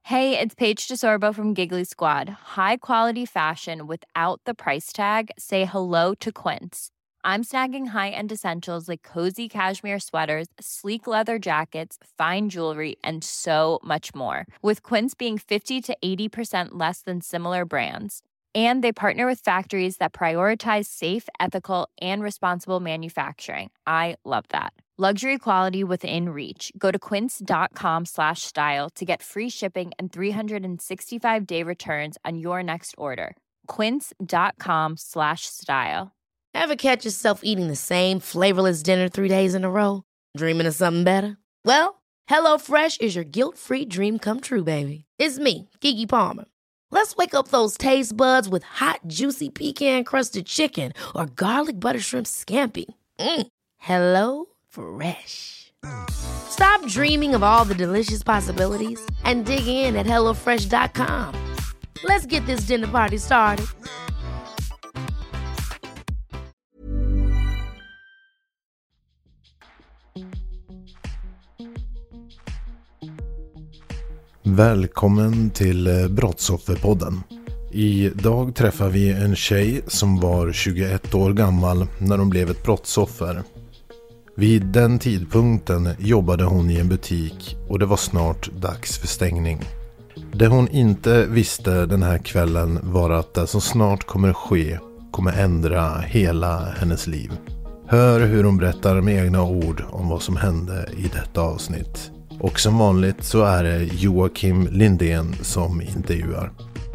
Hey, it's Paige DeSorbo from Giggly Squad. High quality fashion without the price tag. Say hello to Quince. I'm snagging high-end essentials like cozy cashmere sweaters, sleek leather jackets, fine jewelry, and so much more. With Quince being 50 to 80% less than similar brands. And they partner with factories that prioritize safe, ethical, and responsible manufacturing. I love that. Luxury quality within reach. Go to quince.com/style to get free shipping and 365-day returns on your next order. Quince.com/style. Ever catch yourself eating the same flavorless dinner 3 days in a row? Dreaming of something better? Well, HelloFresh is your guilt-free dream come true, baby. It's me, Keke Palmer. Let's wake up those taste buds with hot, juicy pecan-crusted chicken or garlic butter shrimp scampi. Hello Fresh. Stop dreaming of all the delicious possibilities and dig in at HelloFresh.com. Let's get this dinner party started. Välkommen till Brottsofferpodden. Idag träffar vi en tjej som var 21 år gammal när hon blev ett brottsoffer. Vid den tidpunkten jobbade hon i en butik och det var snart dags för stängning. Det hon inte visste den här kvällen var att det som snart kommer ske kommer ändra hela hennes liv. Hör hur hon berättar med egna ord om vad som hände i detta avsnitt. Och som vanligt så är det Joakim Lindén som intervjuar.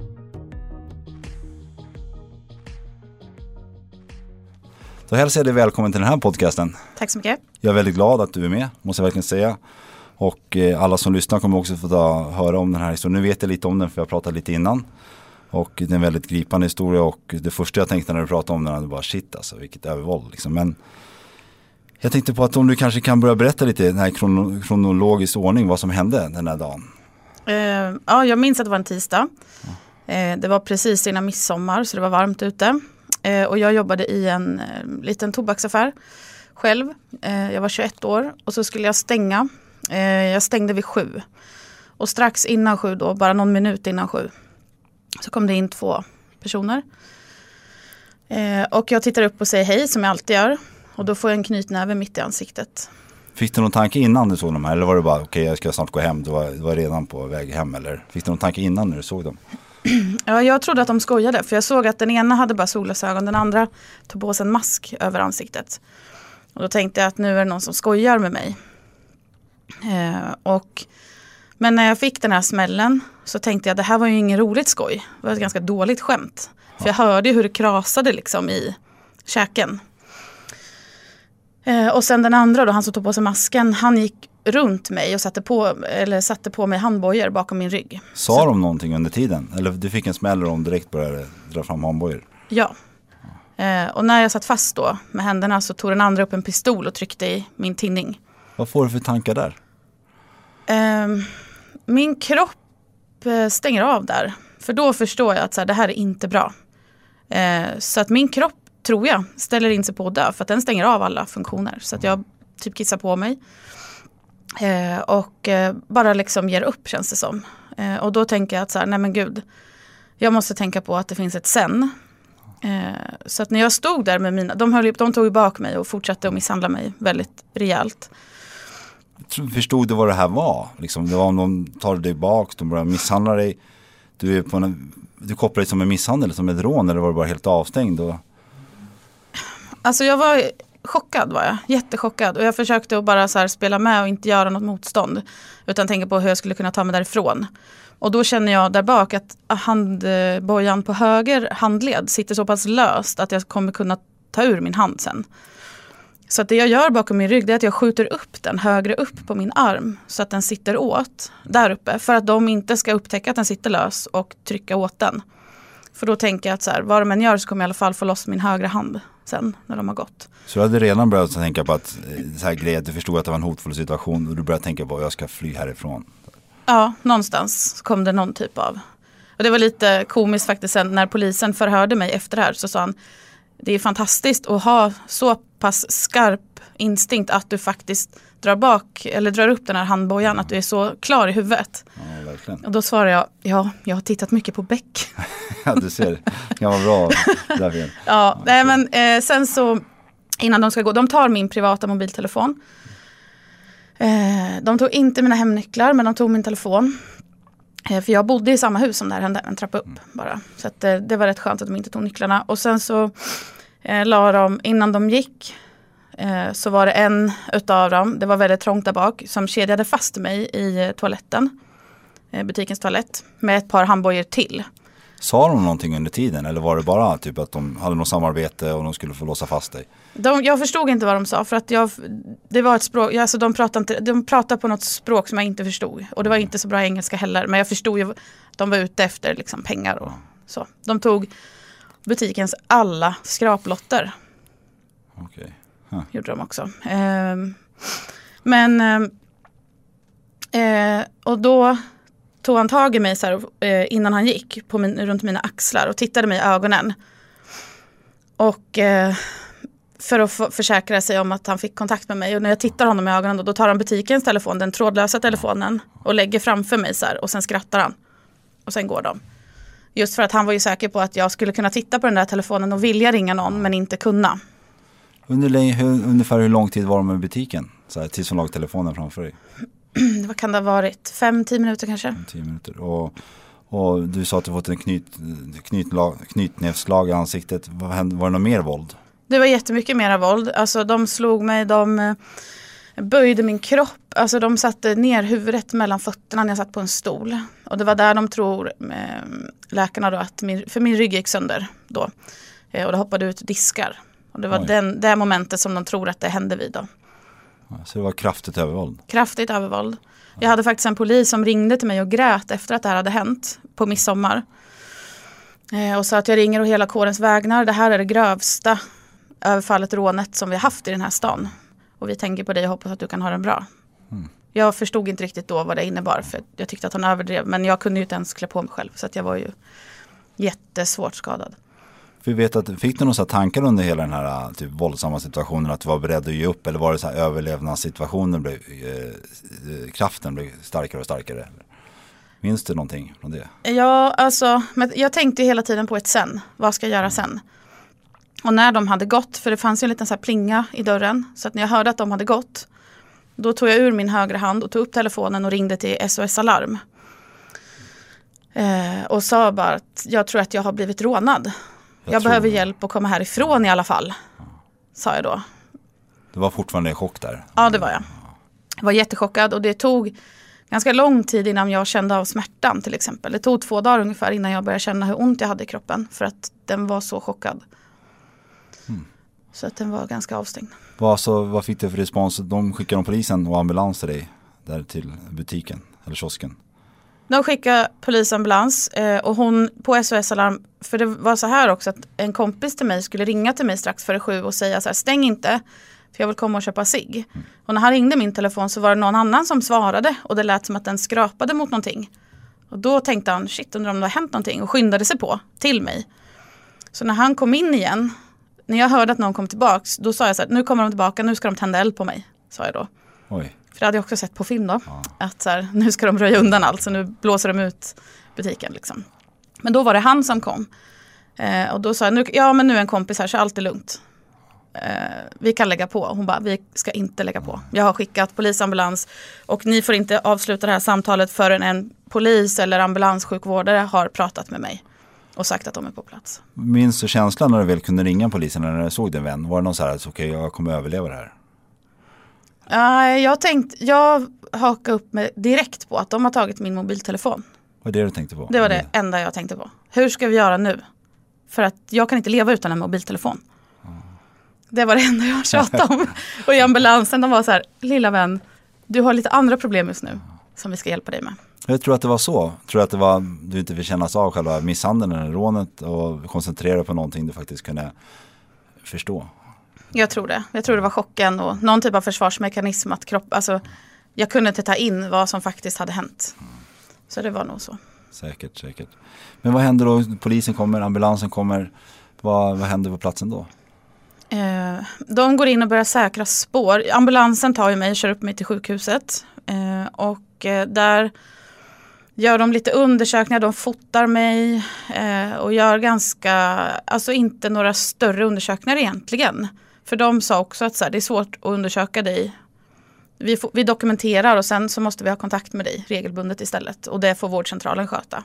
Då hälsar jag dig välkommen till den här podcasten. Tack så mycket. Jag är väldigt glad att du är med, måste jag verkligen säga. Och alla som lyssnar kommer också få höra om den här historien. Nu vet jag lite om den för jag pratade lite innan. Och det är en väldigt gripande historia och det första jag tänkte när du pratade om den var bara shit alltså, vilket övervåld liksom. Men jag tänkte på att om du kanske kan börja berätta lite i den här kronologisk ordning vad som hände den här dagen. Ja, jag minns att det var en tisdag. Det var precis innan midsommar så det var varmt ute. Och jag jobbade i en liten tobaksaffär själv. Jag var 21 år och så skulle jag stänga. Jag stängde vid 7. Och strax innan 7 då, bara någon minut innan 7, så kom det in 2 personer. Och jag tittar upp och säger hej som jag alltid gör. Och då får jag en knytnäve mitt i ansiktet. Fick du någon tanke innan du såg dem här? Eller var det bara okej, jag ska snart gå hem? Du var redan på väg hem eller? Fick du någon tanke innan när du såg dem? Ja, jag trodde att de skojade. För jag såg att den ena hade bara solglasögon. Den andra tog på sig en mask över ansiktet. Och då tänkte jag att nu är det någon som skojar med mig. Men när jag fick den här smällen så tänkte jag att det här var ju ingen roligt skoj. Det var ett ganska dåligt skämt. För jag hörde hur det krasade liksom i käken. Och sen den andra då, han som tog på sig masken, han gick runt mig och satte på mig handbojor bakom min rygg. Sa de någonting under tiden? Eller du fick en smäll och de direkt började dra fram handbojor? Ja. Och när jag satt fast då med händerna så tog den andra upp en pistol och tryckte i min tinning. Vad får du för tankar där? Min kropp stänger av där. För då förstår jag att så här, det här är inte bra. Så att min kropp, tror jag, ställer in sig på att dö. För att den stänger av alla funktioner. Så att jag typ kissar på mig. Och bara liksom ger upp, känns det som. Och då tänker jag att så här, nej men gud. Jag måste tänka på att det finns ett sen. Så att när jag stod där med mina... De tog ju bak mig och fortsatte att misshandla mig väldigt rejält. Förstod du vad det här var? Liksom, det var om de tar dig bak, de börjar misshandla dig. Du kopplar dig som en misshandel, som ett rån, eller var du bara helt avstängd? Alltså jag var chockad, var jag. Jättechockad. Och jag försökte att bara så här spela med och inte göra något motstånd. Utan tänka på hur jag skulle kunna ta mig därifrån. Och då känner jag där bak att handbojan på höger handled sitter så pass löst att jag kommer kunna ta ur min hand sen. Så att det jag gör bakom min rygg är att jag skjuter upp den högre upp på min arm så att den sitter åt där uppe. För att de inte ska upptäcka att den sitter lös och trycka åt den. För då tänker jag att så här, vad de än gör så kommer jag i alla fall få loss min högra hand sen när de har gått. Så du hade redan börjat tänka på att så här grejer, du förstod att det var en hotfull situation och du började tänka på att jag ska fly härifrån? Ja, någonstans kom det någon typ av. Och det var lite komiskt faktiskt sen när polisen förhörde mig efter det här så sa han, det är fantastiskt att ha så pass skarp instinkt att du faktiskt drar upp den här handbojan, att du är så klar i huvudet. Ja, verkligen. Och då svarar jag, jag har tittat mycket på Beck. Ja, du ser. Det var bra. Därför. Ja, nej, men sen så innan de ska gå, de tar min privata mobiltelefon. De tog inte mina hemnycklar, men de tog min telefon. För jag bodde i samma hus som det här hände, en trappa upp bara. Så att, det var rätt skönt att de inte tog nycklarna. Och sen så la de, innan de gick, så var det en utav dem, det var väldigt trångt där bak, som kedjade fast mig i toaletten. Butikens toalett. Med ett par handbojor till. Sa de någonting under tiden? Eller var det bara typ att de hade något samarbete och de skulle få låsa fast dig? Jag förstod inte vad de sa, för att det var ett språk, alltså de pratade på något språk som jag inte förstod. Och det var inte så bra engelska heller, men jag förstod ju att de var ute efter liksom pengar och så. De tog butikens alla skraplotter. Okej. Gjorde de också. Och då tog han tag i mig så här, innan han gick runt mina axlar och tittade mig i ögonen. Och för att försäkra sig om att han fick kontakt med mig. Och när jag tittar honom i ögonen då tar han butikens telefon, den trådlösa telefonen, och lägger framför mig så här, och sen skrattar han. Och sen går de. Just för att han var ju säker på att jag skulle kunna titta på den där telefonen och vilja ringa någon, men inte kunna. Ungefär hur lång tid var de i butiken? Så här, tills hon låg telefonen framför dig? Vad kan det ha varit? 5-10 minuter kanske? 10 minuter. Och du sa att du fått en knytnävsslag i ansiktet. Var det något mer våld? Det var jättemycket mera våld. Alltså de slog mig, de böjde min kropp. Alltså de satte ner huvudet mellan fötterna när jag satt på en stol. Och det var där de tror, läkarna då, att min rygg gick sönder då. Och det hoppade ut diskar. Och det var det momentet som de tror att det hände vid då. Så det var kraftigt övervåld? Kraftigt övervåld. Jag hade faktiskt en polis som ringde till mig och grät efter att det här hade hänt på midsommar. Och sa att jag ringer och hela kårens vägnar. Det här är det grövsta överfallet, rånet som vi har haft i den här stan. Och vi tänker på dig och hoppas att du kan ha den bra. Jag förstod inte riktigt då vad det innebar, för jag tyckte att han överdrev. Men jag kunde ju inte ens klä på mig själv, så att jag var ju jättesvårt skadad. Vi vet att, fick du några tankar under hela den här typ våldsamma situationen, att du var beredd att ge upp, eller var det så här överlevnadssituationen kraften blev starkare och starkare? Minns du någonting från det? Ja, alltså, men jag tänkte hela tiden på ett sen. Vad ska jag göra sen? Och när de hade gått, för det fanns ju en liten så här plinga i dörren, så att när jag hörde att de hade gått, då tog jag ur min högra hand och tog upp telefonen och ringde till SOS Alarm. Och sa bara att jag tror att jag har blivit rånad. Jag behöver hjälp att komma härifrån i alla fall, sa jag då. Du var fortfarande i chock där? Ja, det var jag. Jag var jättechockad, och det tog ganska lång tid innan jag kände av smärtan till exempel. Det tog 2 dagar ungefär innan jag började känna hur ont jag hade i kroppen, för att den var så chockad. Så att den var ganska avstängd. Vad fick du för respons? De skickade polisen och ambulans till dig där till butiken eller kiosken? De skickade polisambulans och hon på SOS Alarm, för det var så här också att en kompis till mig skulle ringa till mig strax före 7 och säga så här: stäng inte, för jag vill komma och köpa cigg. Och när han ringde min telefon så var det någon annan som svarade, och det lät som att den skrapade mot någonting. Och då tänkte han, shit, undrar om det har hänt någonting, och skyndade sig på till mig. Så när han kom in igen, när jag hörde att någon kom tillbaks, då sa jag så här: nu kommer de tillbaka, nu ska de tända eld på mig, sa jag då. Oj. För det hade jag också sett på film då. Ja. Att så här, nu ska de röja undan allt, så nu blåser de ut butiken liksom. Men då var det han som kom. Och då sa jag, men nu är en kompis här, så allt är lugnt. Vi kan lägga på. Hon bara, vi ska inte lägga på. Jag har skickat polisambulans, och ni får inte avsluta det här samtalet förrän en polis eller ambulanssjukvårdare har pratat med mig och sagt att de är på plats. Minns du känslan när du väl kunde ringa polisen när du såg din vän? Var det någon så här, att okej, jag kommer överleva det här? Jag hakade upp mig direkt på att de har tagit min mobiltelefon. Vad är det du tänkte på? Det var det enda jag tänkte på. Hur ska vi göra nu? För att jag kan inte leva utan en mobiltelefon. Det var det enda jag tjatade om. Och i ambulansen, de var så här: lilla vän, du har lite andra problem just nu som vi ska hjälpa dig med. Jag tror att det var så. Tror du att det var, du inte vill kännas av själva misshandeln eller rånet och koncentrera på någonting du faktiskt kunde förstå? Jag tror det var chocken och någon typ av försvarsmekanism att alltså, jag kunde inte ta in vad som faktiskt hade hänt. Så det var nog så. Säkert. Men vad händer då? Polisen kommer, ambulansen kommer. Vad händer på platsen då? De går in och börjar säkra spår. Ambulansen tar ju mig och kör upp mig till sjukhuset. Där gör de lite undersökningar. De fotar mig och gör alltså inte några större undersökningar egentligen. För de sa också att det är svårt att undersöka dig. Vi dokumenterar och sen så måste vi ha kontakt med dig regelbundet istället. Och det får vårdcentralen sköta.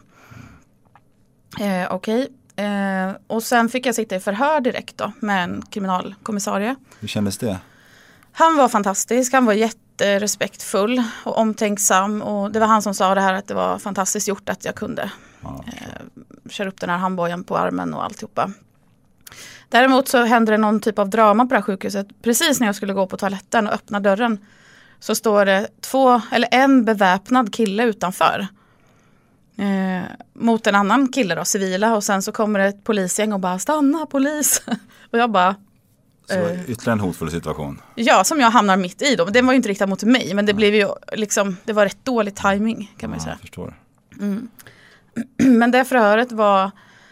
Okej. Och sen fick jag sitta i förhör direkt då med en kriminalkommissarie. Hur kändes det? Han var fantastisk, han var jätterespektfull och omtänksam. Och det var han som sa det här att det var fantastiskt gjort att jag kunde köra upp den här handbojan på armen och alltihopa. Däremot så hände det någon typ av drama på det här sjukhuset. Precis när jag skulle gå på toaletten och öppna dörren så står det en beväpnad kille utanför. Mot en annan kille då, civila. Och sen så kommer det ett polisgäng och bara stanna polis. Och jag bara... Så ytterligare en hotfull situation. Ja, som jag hamnar mitt i då. Det var ju inte riktat mot mig. Men det blev ju liksom, det var rätt dålig timing kan man ju säga. Jag förstår. Men det förhöret var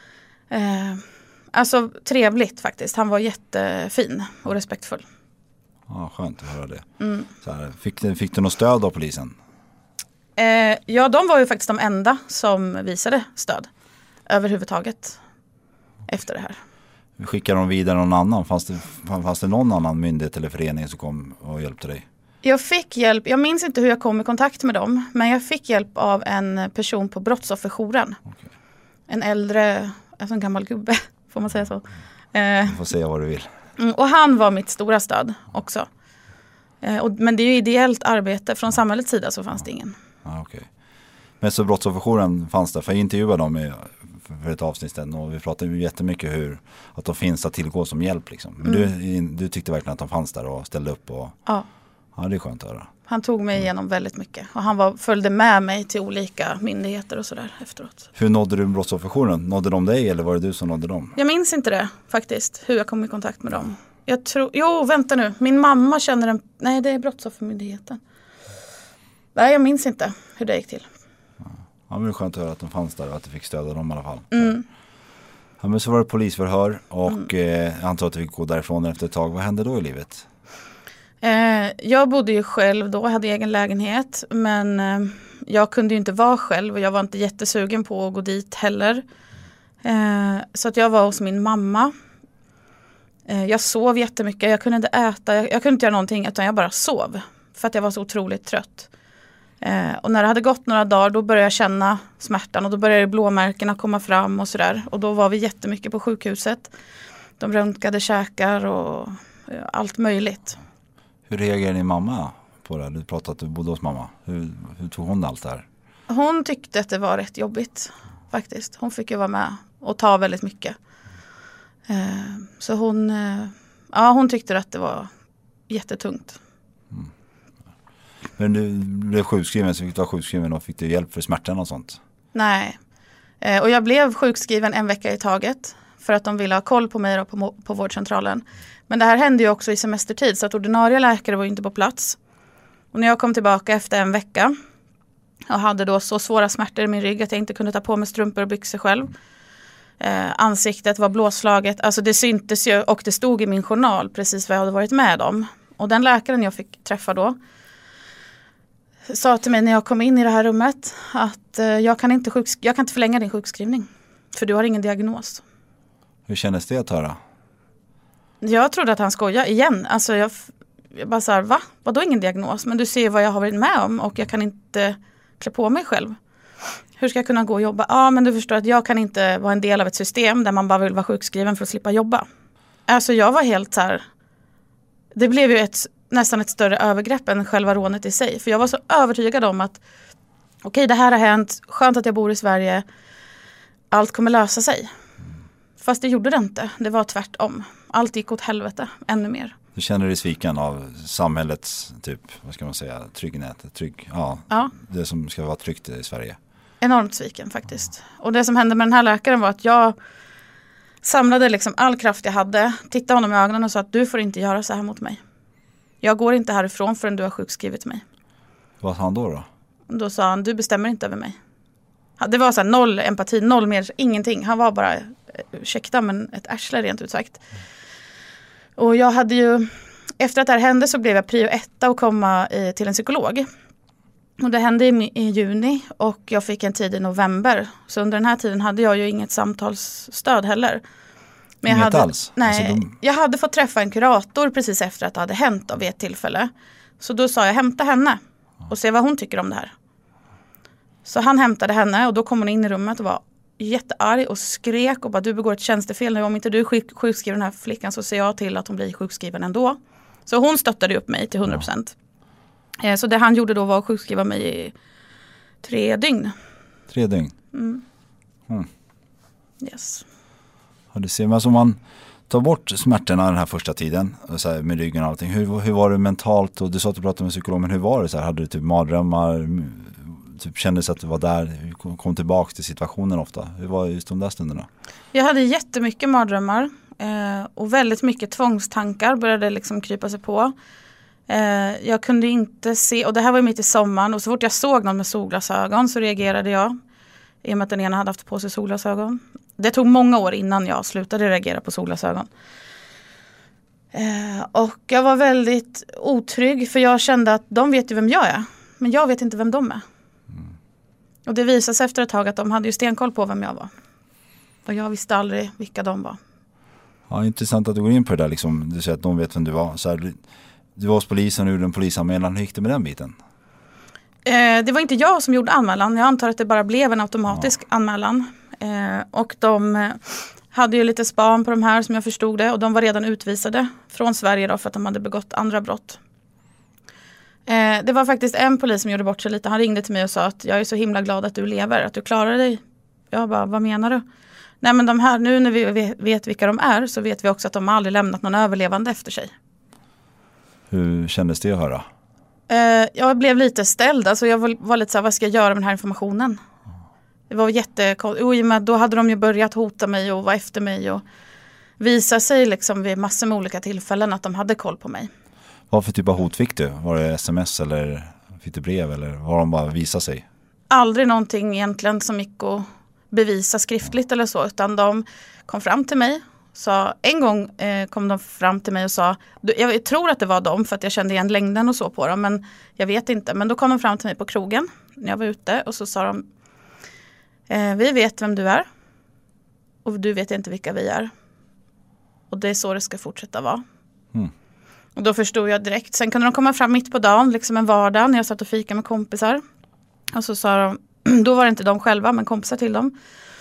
alltså trevligt faktiskt. Han var jättefin och respektfull. Ja, skönt att höra det. Så här, fick du något stöd av polisen? Ja, de var ju faktiskt de enda som visade stöd överhuvudtaget efter det här. Skickade de vidare någon annan? Fanns det någon annan myndighet eller förening som kom och hjälpte dig? Jag fick hjälp, jag minns inte hur jag kom i kontakt med dem, men jag fick hjälp av en person på brottsofferjouren. Okay. En äldre, en gammal gubbe, får man säga så. Du får säga vad du vill. Och han var mitt stora stöd också. Men det är ju ideellt arbete, från samhällets sida så fanns det ingen. Okay. Men så brottsofferjouren fanns där, för jag intervjuade dem för ett avsnitt och vi pratade ju jättemycket att de finns att tillgå som hjälp liksom. Men du tyckte verkligen att de fanns där och ställde upp och ja, det är skönt att höra. Han tog mig igenom väldigt mycket och han följde med mig till olika myndigheter och sådär efteråt. Hur nådde du brottsofferjouren? Nådde de dig eller var det du som nådde dem? Jag minns inte det faktiskt, hur jag kom i kontakt med dem. Vänta nu, min mamma känner nej det är brottsoffermyndigheten. Nej, jag minns inte hur det gick till. Ja, men det är skönt att höra att de fanns där och att du fick stödja dem i alla fall. Ja, men så var det polisförhör och jag antar att du fick gå därifrån efter ett tag. Vad hände då i livet? Jag bodde ju själv då, hade egen lägenhet. Men jag kunde ju inte vara själv och jag var inte jättesugen på att gå dit heller. Så att jag var hos min mamma. Jag sov jättemycket, jag kunde inte äta, jag kunde inte göra någonting utan jag bara sov. För att jag var så otroligt trött. Och när det hade gått några dagar då började jag känna smärtan och då började blåmärkena komma fram och sådär. Och då var vi jättemycket på sjukhuset. De röntgade käkar och allt möjligt. Hur reagerade din mamma på det? Du pratade att du bodde hos mamma. Hur tog hon allt det här? Hon tyckte att det var rätt jobbigt faktiskt. Hon fick ju vara med och ta väldigt mycket. Så hon tyckte att det var jättetungt. Men du blev sjukskriven, så fick du vara sjukskriven och fick du hjälp för smärtan och sånt? Nej, och jag blev sjukskriven en vecka i taget för att de ville ha koll på mig på vårdcentralen. Men det här hände ju också i semestertid så att ordinarie läkare var inte på plats. Och när jag kom tillbaka efter en vecka och hade då så svåra smärtor i min rygg att jag inte kunde ta på mig strumpor och byxor själv. Ansiktet var blåslaget, alltså det syntes ju och det stod i min journal precis vad jag hade varit med om. Och den läkaren jag fick träffa då sa till mig när jag kom in i det här rummet att jag kan inte förlänga din sjukskrivning för du har ingen diagnos. Hur kändes det att höra? Jag trodde att han skojade igen. Alltså jag bara så här, va? Vadå ingen diagnos? Men du ser vad jag har varit med om och jag kan inte klä på mig själv. Hur ska jag kunna gå och jobba? Ja, men du förstår att jag kan inte vara en del av ett system där man bara vill vara sjukskriven för att slippa jobba. Alltså jag var helt så här, det blev ju nästan ett större övergrepp än själva rånet i sig. För jag var så övertygad om att okej, det här har hänt, skönt att jag bor i Sverige, allt kommer lösa sig. Fast det gjorde det inte, det var tvärtom. Allt gick åt helvete, ännu mer. Du känner dig sviken av samhällets typ, vad ska man säga, tryggnät, ja. Det som ska vara tryggt i Sverige. Enormt sviken faktiskt. Och det som hände med den här läkaren var att jag samlade liksom all kraft jag hade, tittade honom i ögonen och sa att du får inte göra så här mot mig. Jag går inte härifrån förrän du har sjukskrivit mig. Vad sa han då? Då sa han, du bestämmer inte över mig. Det var så här, noll empati, noll mer, ingenting. Han var bara, ursäkta men ett arsle rent ut sagt. Och jag hade ju, efter att det här hände så blev jag prio 1 att komma till en psykolog. Och det hände i juni och jag fick en tid i november. Så under den här tiden hade jag ju inget samtalsstöd heller. Men jag hade, alls? Nej, alltså jag hade fått träffa en kurator precis efter att det hade hänt vid ett tillfälle. Så då sa jag, hämta henne och se vad hon tycker om det här. Så han hämtade henne och då kom hon in i rummet och var jättearg och skrek och bara, du begår ett tjänstefel nu. Om inte du sjukskriver den här flickan så ser jag till att hon blir sjukskriven ändå. Så hon stöttade upp mig till 100%. Så det han gjorde då var att sjukskriva mig i 3 dygn. 3 dygn? Yes. Ja, du ser, men alltså om man tar bort smärtorna den här första tiden så här, med ryggen och allting. Hur var det mentalt? Och du sa att du pratade med psykolog, men hur var det? Så här, hade du typ mardrömmar? Typ kändes att du var där? Kom tillbaka till situationen ofta? Hur var just de där stunderna? Jag hade jättemycket mardrömmar. Och väldigt mycket tvångstankar började liksom krypa sig på. Jag kunde inte se, och det här var mitt i sommaren, och så fort jag såg någon med solglasögon så reagerade jag. I och med att den ena hade haft på sig solglasögon. Det tog många år innan jag slutade reagera på solglasögon. Och jag var väldigt otrygg för jag kände att de vet ju vem jag är. Men jag vet inte vem de är. Och det visade sig efter ett tag att de hade ju stenkoll på vem jag var. Och jag visste aldrig vilka de var. Ja, intressant att du går in på det där. Liksom. Du säger att de vet vem du var. Så här, du var hos polisen och gjorde en polisanmälan. Hur gick det med den biten? Det var inte jag som gjorde anmälan. Jag antar att det bara blev en automatisk anmälan. Och de hade ju lite span på de här som jag förstod det. Och de var redan utvisade från Sverige då för att de hade begått andra brott. Det var faktiskt en polis som gjorde bort sig lite. Han ringde till mig och sa att jag är så himla glad att du lever. Att du klarar dig. Jag bara, vad menar du? Nej, men de här, nu när vi vet vilka de är så vet vi också att de aldrig lämnat någon överlevande efter sig. Hur kändes det att höra? Jag blev lite ställd. Alltså jag var lite så här, vad ska jag göra med den här informationen? Det var jättekonstigt. Då hade de ju börjat hota mig och vara efter mig och visa sig liksom vid massor med olika tillfällen att de hade koll på mig. Vad för typ av hot fick du? Var det sms eller fick du brev eller var de bara visa sig? Aldrig någonting egentligen som gick att bevisa skriftligt eller så, utan de kom fram till mig. Så en gång kom de fram till mig och sa, jag tror att det var dem för att jag kände igen längden och så på dem, men jag vet inte. Men då kom de fram till mig på krogen när jag var ute och så sa de, vi vet vem du är och du vet inte vilka vi är. Och det är så det ska fortsätta vara. Och då förstod jag direkt. Sen kunde de komma fram mitt på dagen, liksom en vardag när jag satt och fika med kompisar. Och så sa de, då var det inte de själva men kompisar till dem,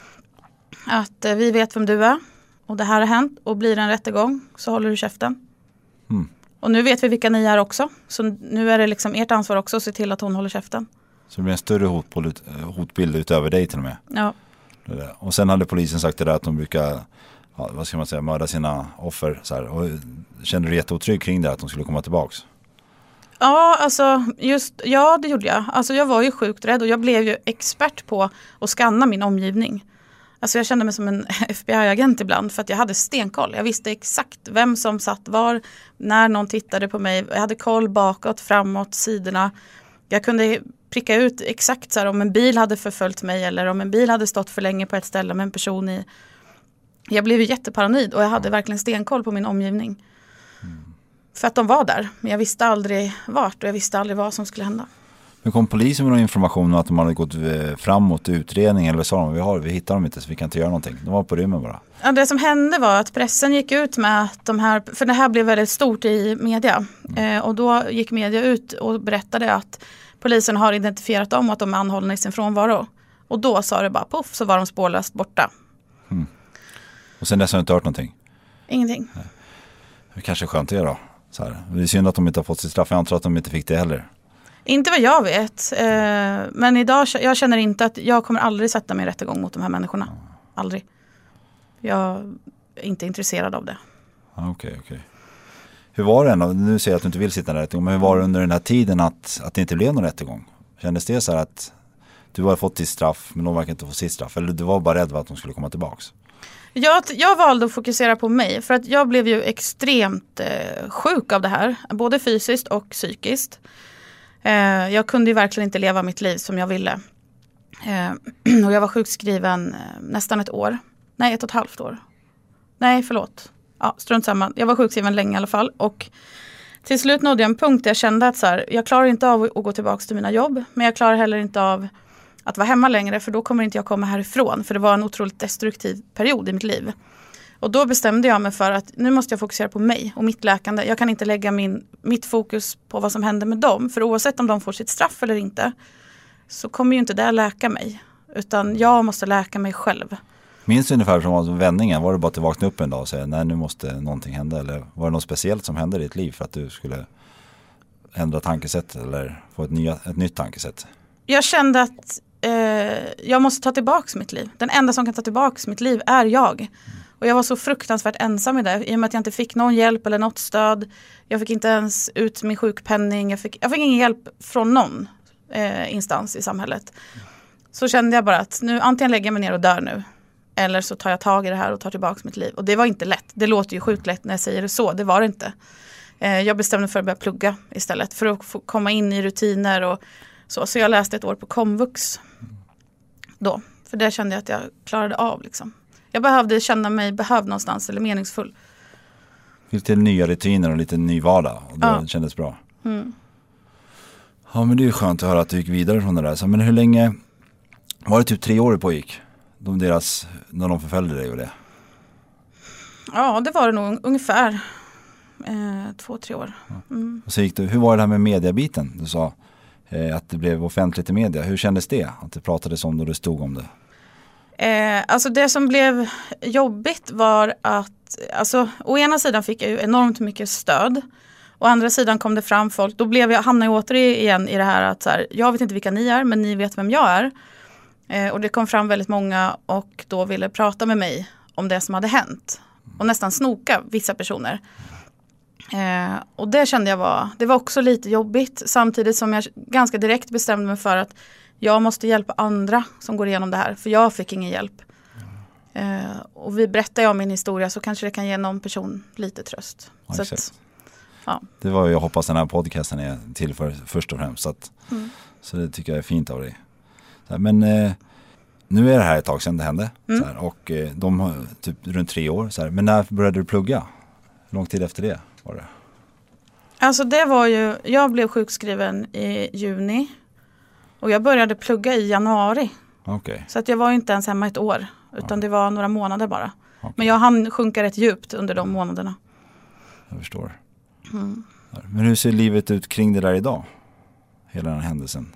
att vi vet vem du är och det här har hänt och blir det en rättegång så håller du käften. Och nu vet vi vilka ni är också, så nu är det liksom ert ansvar också att se till att hon håller käften. Så det blir en större hotbild utöver dig till och med? Ja. Och sen hade polisen sagt det där att de brukar, vad ska man säga, mörda sina offer så här. Och kände du jätteotrygg kring det att de skulle komma tillbaks? Ja, alltså ja, det gjorde jag. Alltså jag var ju sjukt rädd och jag blev ju expert på att skanna min omgivning. Alltså jag kände mig som en FBI-agent ibland för att jag hade stenkoll. Jag visste exakt vem som satt var, när någon tittade på mig. Jag hade koll bakåt, framåt, sidorna. Jag kunde pricka ut exakt så här, om en bil hade förföljt mig eller om en bil hade stått för länge på ett ställe med en person i. Jag blev ju jätteparanoid och jag hade verkligen stenkoll på min omgivning. För att de var där, men jag visste aldrig vart och jag visste aldrig vad som skulle hända. Men kom polisen med någon information om att de hade gått framåt i utredningen eller sa de, vi hittar dem inte så vi kan inte göra någonting? De var på rymmen bara. Ja, det som hände var att pressen gick ut med att de här, för det här blev väldigt stort i media. Och då gick media ut och berättade att polisen har identifierat dem och att de är anhållna i sin frånvaro. Och då sa det bara poff så var de spårlöst borta. Och sen dess har jag inte hört någonting? Ingenting. Det kanske är skönt det då. Så här. Det är synd att de inte har fått sitt straff. Jag antar att de inte fick det heller. Inte vad jag vet. Men idag, jag känner inte att jag kommer aldrig sätta mig i rättegång mot de här människorna. Aldrig. Jag är inte intresserad av det. Okej. Hur var det ändå? Nu säger jag att du inte vill sitta i rättegång. Men hur var det under den här tiden att det inte blev någon rättegång? Kändes det så här att du har fått ditt straff men de verkar inte få sitt straff? Eller du var bara rädd för att de skulle komma tillbaks? Jag valde att fokusera på mig för att jag blev ju extremt sjuk av det här. Både fysiskt och psykiskt. Jag kunde ju verkligen inte leva mitt liv som jag ville. Och jag var sjukskriven nästan ett år. Nej, 1,5 år. Nej, förlåt. ja, strunt samma. Jag var sjukskriven länge i alla fall. Och till slut nådde jag en punkt där jag kände att så här, jag klarar inte av att gå tillbaka till mina jobb. Men jag klarar heller inte av att vara hemma längre. För då kommer inte jag komma härifrån. För det var en otroligt destruktiv period i mitt liv. Och då bestämde jag mig för att nu måste jag fokusera på mig och mitt läkande. Jag kan inte lägga mitt fokus på vad som händer med dem. För oavsett om de får sitt straff eller inte så kommer ju inte det läka mig. Utan jag måste läka mig själv. Minns du ungefär som vändningen? Var det bara att du vaknade upp en dag och säga nej, nu måste någonting hända? Eller var det något speciellt som hände i ditt liv för att du skulle ändra tankesätt eller få ett nytt tankesätt? Jag kände att jag måste ta tillbaka mitt liv. Den enda som kan ta tillbaka mitt liv är jag. Och jag var så fruktansvärt ensam i det. I och med att jag inte fick någon hjälp eller något stöd. Jag fick inte ens ut min sjukpenning. Jag fick ingen hjälp från någon instans i samhället. Så kände jag bara att nu antingen lägger jag mig ner och dör nu. Eller så tar jag tag i det här och tar tillbaka mitt liv. Och det var inte lätt. Det låter ju sjukt lätt när jag säger det så. Det var det inte. Jag bestämde för att börja plugga istället. För att få komma in i rutiner och så. Så jag läste ett år på komvux då. För det kände jag att jag klarade av liksom. Jag behövde känna mig behövd någonstans eller meningsfull. Lite nya rutiner och lite ny vardag. Och det kändes bra. Mm. Ja, men det är ju skönt att höra att du gick vidare från det där. Så, men hur länge, var det typ 3 år det pågick? När de förföljde dig och det? Ja, det var det nog ungefär 2-3 år. Mm. Och så gick hur var det här med mediebiten? Du sa att det blev offentligt i media. Hur kändes det? Att det pratades om det och det stod om det? Alltså det som blev jobbigt var att å ena sidan fick jag ju enormt mycket stöd. Å andra sidan kom det fram folk. Då hamnade jag återigen i det här att så här, jag vet inte vilka ni är men ni vet vem jag är. Och det kom fram väldigt många och då ville prata med mig om det som hade hänt. Och nästan snoka vissa personer. Och det kände jag det var också lite jobbigt. Samtidigt som jag ganska direkt bestämde mig för att jag måste hjälpa andra som går igenom det här. För jag fick ingen hjälp. Och berättar jag min historia så kanske det kan ge någon person lite tröst. Ja, så att, ja. Det var jag hoppas den här podcasten är till för först och främst. Så det tycker jag är fint av dig. Men nu är det här ett tag sedan det hände. Så här, och de har typ runt 3 år. Så här. Men när började du plugga? Hur lång tid efter det var det? Alltså det var ju, jag blev sjukskriven i juni. Och jag började plugga i januari. Okay. Så att jag var inte ens hemma 1 år. Utan det var några månader bara. Okay. Men jag hann sjunka rätt djupt under de månaderna. Jag förstår. Men hur ser livet ut kring det där idag? Hela den här händelsen.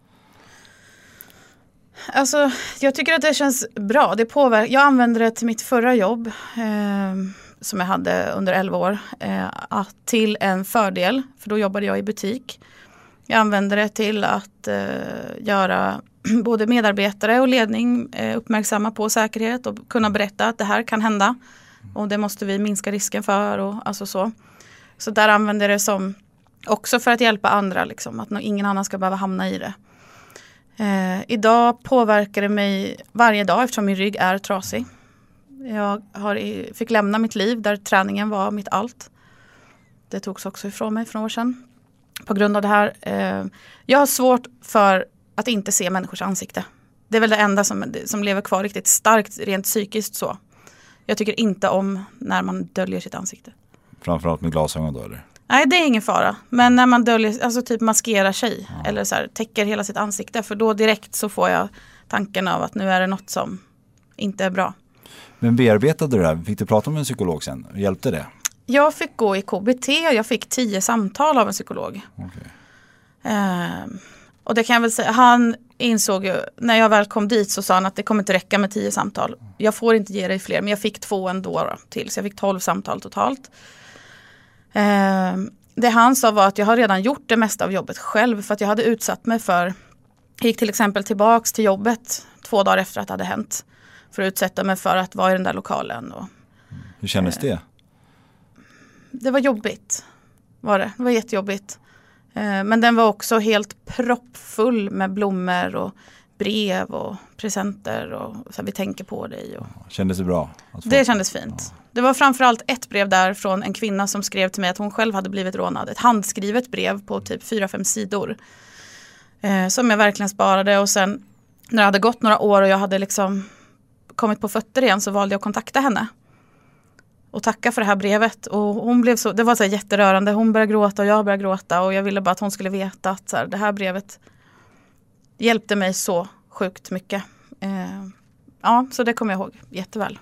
Alltså, jag tycker att det känns bra. Jag använde det till mitt förra jobb som jag hade under 11 år till en fördel. För då jobbade jag i butik. Jag använde det till att göra både medarbetare och ledning uppmärksamma på säkerhet och kunna berätta att det här kan hända. Och det måste vi minska risken för och alltså så. Så där använde jag det som också för att hjälpa andra liksom, att ingen annan ska behöva hamna i det. Idag påverkar det mig varje dag eftersom min rygg är trasig. Jag fick lämna mitt liv där träningen var mitt allt. Det togs också ifrån mig för några år sedan. På grund av det här. Jag har svårt för att inte se människors ansikte. Det är väl det enda som lever kvar riktigt starkt rent psykiskt så. Jag tycker inte om när man döljer sitt ansikte. Framförallt med glasögon då eller? Nej, det är ingen fara. Men när man döljer, alltså typ maskerar sig eller så här, täcker hela sitt ansikte. För då direkt så får jag tanken av att nu är det något som inte är bra. Men bearbetade du det här? Fick du prata med en psykolog sen? Hjälpte det? Jag fick gå i KBT. Jag fick 10 samtal av en psykolog. Okay. Och det kan jag väl säga. Han insåg ju, när jag väl kom dit så sa han att det kommer inte räcka med 10 samtal. Jag får inte ge dig fler. Men jag fick 2 ändå till. Så jag fick 12 samtal totalt. Det han sa var att jag har redan gjort det mesta av jobbet själv. För att jag hade utsatt mig för. Jag gick till exempel tillbaks till jobbet 2 dagar efter att det hade hänt. För att utsätta mig för att vara i den där lokalen. Och, hur kändes det? Det var jobbigt. Det var jättejobbigt. Men den var också helt proppfull med blommor och brev och presenter. Och så här, vi tänker på dig. Och... Kändes det bra? Det kändes fint. Ja. Det var framförallt ett brev där från en kvinna som skrev till mig att hon själv hade blivit rånad. Ett handskrivet brev på typ 4-5 sidor. Som jag verkligen sparade. Och sen när det hade gått några år och jag hade liksom kommit på fötter igen så valde jag att kontakta henne. och tacka för det här brevet. Och hon blev det var så här jätterörande. Hon började gråta och jag började gråta. Och jag ville bara att hon skulle veta att så här, det här brevet hjälpte mig så sjukt mycket. Ja, så det kommer jag ihåg jätteväl.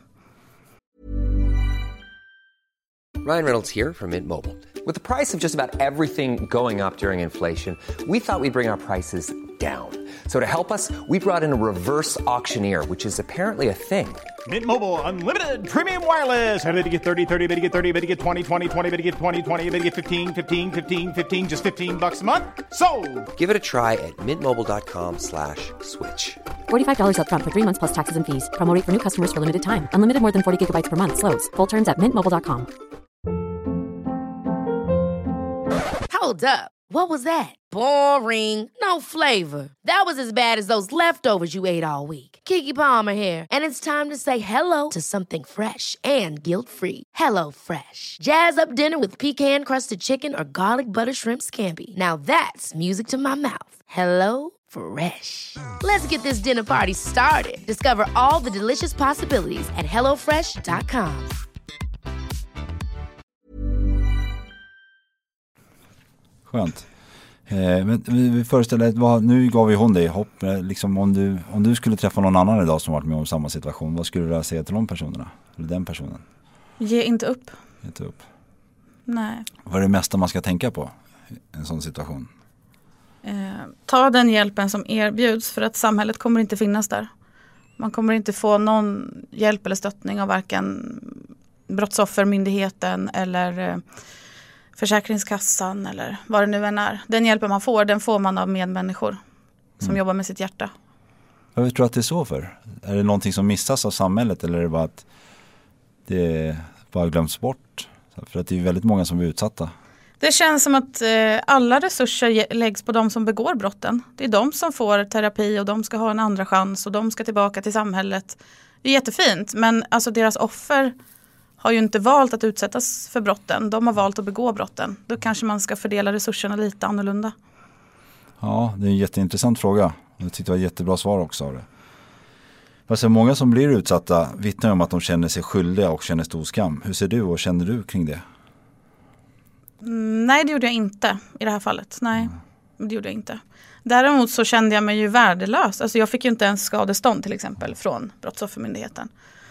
Ryan Reynolds here from Mint Mobile. With the price of just about everything going up during inflation, we thought we'd bring our prices down. So to help us, we brought in a reverse auctioneer, which is apparently a thing. Mint Mobile Unlimited Premium Wireless. How to get 30, 30, bit to get 30, bit to get 20, 20, 20, bit to get 20, 20, bit to get 15, 15, 15, 15, just $15 a month? Sold! Give it a try at mintmobile.com/switch. $45 up front for 3 months plus taxes and fees. Promo rate for new customers for limited time. Unlimited more than 40 gigabytes per month. Slows full terms at mintmobile.com. Hold up. What was that? Boring. No flavor. That was as bad as those leftovers you ate all week. Keke Palmer here, and it's time to say hello to something fresh and guilt-free. Hello Fresh. Jazz up dinner with pecan-crusted chicken or garlic butter shrimp scampi. Now that's music to my mouth. Hello Fresh. Let's get this dinner party started. Discover all the delicious possibilities at hellofresh.com. Skönt. Men vi föreställer nu gav vi hon dig hopp. Liksom om du skulle träffa någon annan idag som varit med om samma situation, vad skulle du säga till de personerna? Eller den personen? Ge inte upp. Inte upp. Nej. Vad är det mesta man ska tänka på i en sån situation? Ta den hjälpen som erbjuds, för att samhället kommer inte finnas där. Man kommer inte få någon hjälp eller stöttning av varken Brottsoffermyndigheten eller Försäkringskassan eller vad det nu än är. Den hjälpen man får, den får man av medmänniskor som jobbar med sitt hjärta. Vad tror du att det är så för? Är det någonting som missas av samhället, eller är det bara att det bara glöms bort? För att det är väldigt många som är utsatta. Det känns som att alla resurser läggs på de som begår brotten. Det är de som får terapi och de ska ha en andra chans och de ska tillbaka till samhället. Det är jättefint, men alltså deras offer har ju inte valt att utsättas för brotten. De har valt att begå brotten. Då kanske man ska fördela resurserna lite annorlunda. Ja, det är en jätteintressant fråga. Jag tyckte det var ett jättebra svar också av det. Fast många som blir utsatta vittnar om att de känner sig skyldiga och känner stor skam. Hur ser du och känner du kring det? Nej, det gjorde jag inte i det här fallet. Nej, det gjorde jag inte. Däremot så kände jag mig ju värdelös. Alltså jag fick ju inte ens skadestånd till exempel från Brottsoffermyndigheten.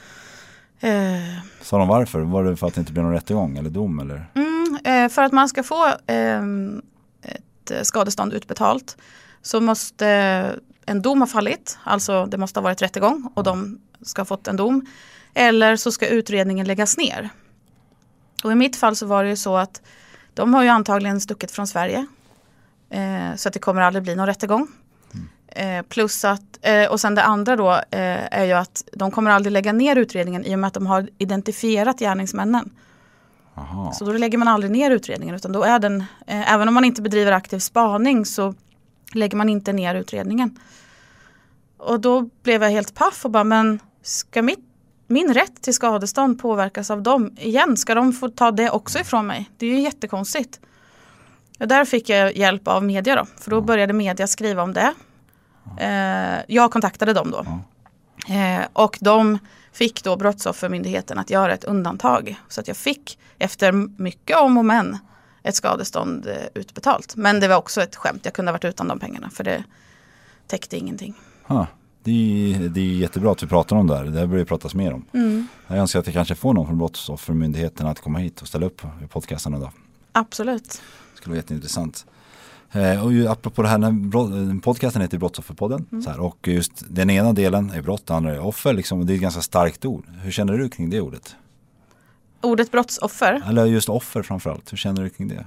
Sa de varför? Var det för att det inte blev någon rättegång eller dom? Eller? För att man ska få ett skadestånd utbetalt så måste en dom ha fallit. Alltså det måste ha varit rättegång och de ska ha fått en dom. Eller så ska utredningen läggas ner. Och i mitt fall så var det ju så att de har ju antagligen stuckit från Sverige. Så att det kommer aldrig bli någon rättegång. Plus att, och sen det andra då är ju att de kommer aldrig lägga ner utredningen i och med att de har identifierat gärningsmännen. Aha. Så då lägger man aldrig ner utredningen, utan då är den, även om man inte bedriver aktiv spaning så lägger man inte ner utredningen. Och då blev jag helt paff och bara, men ska min rätt till skadestånd påverkas av dem igen? Ska de få ta det också ifrån mig? Det är ju jättekonstigt. Och där fick jag hjälp av media då, för då började media skriva om det. Jag kontaktade dem då. Och de fick då Brottsoffermyndigheten att göra ett undantag. Så att jag fick efter mycket om och men ett skadestånd utbetalt. Men det var också ett skämt. Jag kunde ha varit utan de pengarna för det täckte ingenting. Det är jättebra att vi pratar om det här. Det här börjar vi pratas mer om. Jag önskar att vi kanske får någon från Brottsoffermyndigheten att komma hit och ställa upp i podcasten idag. Absolut. Det skulle vara jätteintressant. Och ju apropå det här, när podcasten heter Brottsofferpodden så här, och just den ena delen är brott, den andra är offer liksom, det är ett ganska starkt ord. Hur känner du kring det ordet? Ordet brottsoffer? Eller just offer framförallt, hur känner du kring det?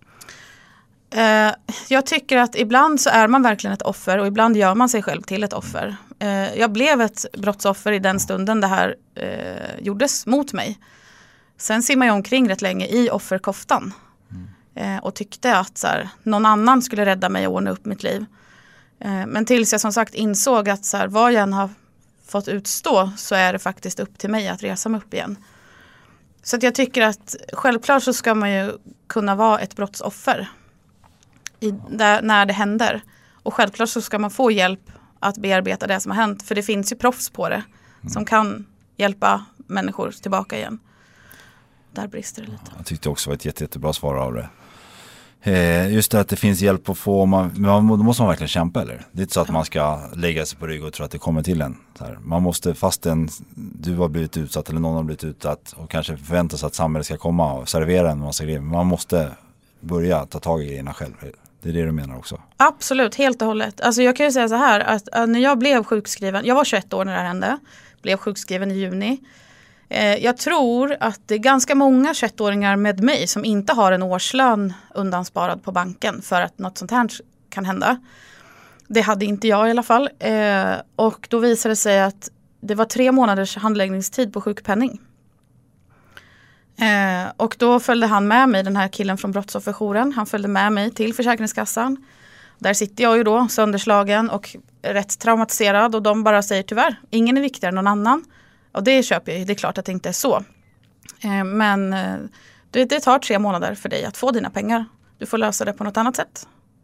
Jag tycker att ibland så är man verkligen ett offer och ibland gör man sig själv till ett offer. Jag blev ett brottsoffer i den stunden det här gjordes mot mig. Sen simmar jag omkring rätt länge i offerkoftan. Och tyckte att så här, någon annan skulle rädda mig och ordna upp mitt liv. Men tills jag som sagt insåg att så här, vad jag än har fått utstå så är det faktiskt upp till mig att resa mig upp igen. Så att jag tycker att självklart så ska man ju kunna vara ett brottsoffer när det händer. Och självklart så ska man få hjälp att bearbeta det som har hänt. För det finns ju proffs på det som kan hjälpa människor tillbaka igen. där brister det lite. Jag tyckte också var ett jättebra svar av det. Just det att det finns hjälp att få, då måste man verkligen kämpa, eller? Det är inte så att man ska lägga sig på rygg och tro att det kommer till en. Så här. Man måste, fastän du har blivit utsatt eller någon har blivit utsatt och kanske förväntar sig att samhället ska komma och servera en massa grejer. Man måste börja ta tag i grejerna själv. Det är det du menar också? Absolut, helt och hållet. Alltså jag kan ju säga så här, att när jag blev sjukskriven, jag var 21 år när det här hände, blev sjukskriven i juni. Jag tror att det är ganska många 21-åringar med mig som inte har en årslön undansparad på banken för att något sånt här kan hända. Det hade inte jag i alla fall. Och då visade det sig att det var 3 månaders handläggningstid på sjukpenning. Och då följde han med mig, den här killen från brottsofferjouren. Han följde med mig till Försäkringskassan. Där sitter jag ju då sönderslagen och rätt traumatiserad. Och de bara säger tyvärr, ingen är viktigare än någon annan. Och det köper jag ju, det är klart att det inte är så. Men det tar 3 månader för dig att få dina pengar. Du får lösa det på något annat sätt.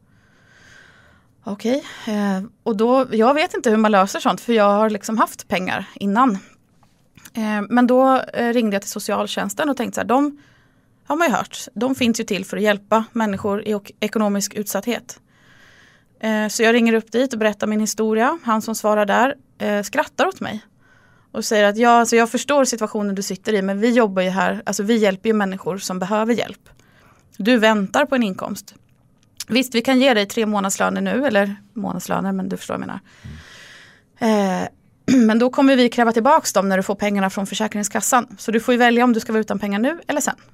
Okej. Och då, jag vet inte hur man löser sånt, för jag har liksom haft pengar innan. Men då ringde jag till socialtjänsten och tänkte så här, de har man ju hört. De finns ju till för att hjälpa människor i ekonomisk utsatthet. Så jag ringer upp dit och berättar min historia. Han som svarar där skrattar åt mig. Och säger att jag förstår situationen du sitter i, men vi jobbar ju här, alltså vi hjälper ju människor som behöver hjälp. Du väntar på en inkomst. Visst, vi kan ge dig 3 månadslöner nu, eller månadslöner, men du förstår vad jag menar. Men då kommer vi kräva tillbaka dem när du får pengarna från Försäkringskassan. Så du får ju välja om du ska vara utan pengar nu eller sen.